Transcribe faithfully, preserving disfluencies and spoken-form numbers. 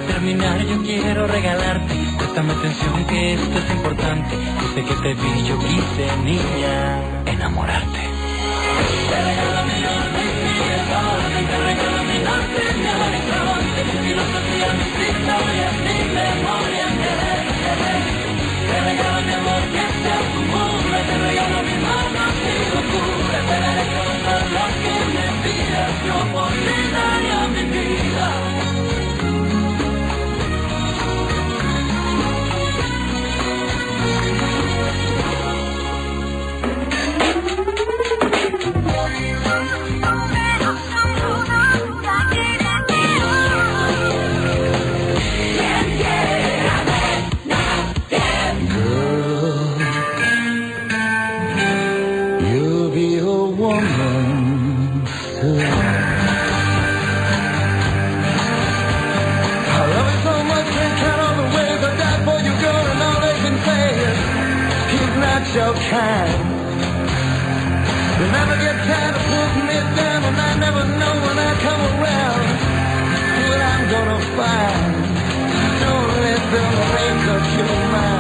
terminar yo quiero regalarte, préstame atención que esto es importante. Desde que te vi yo quise, niña, enamorarte. Te regalo mi norte, mi desorden, te regalo mi norte, mi amor extravagante, mi filosofía, mis historias, mi memoria, te regalo mi amor que se acumula, te regalo mi manos y locura, te daré todo lo que me pidas, yo por ti daría mi vida. Your kind. You never get tired of putting me down, and I never know when I come around what I'm gonna find. Don't let them make up your mind.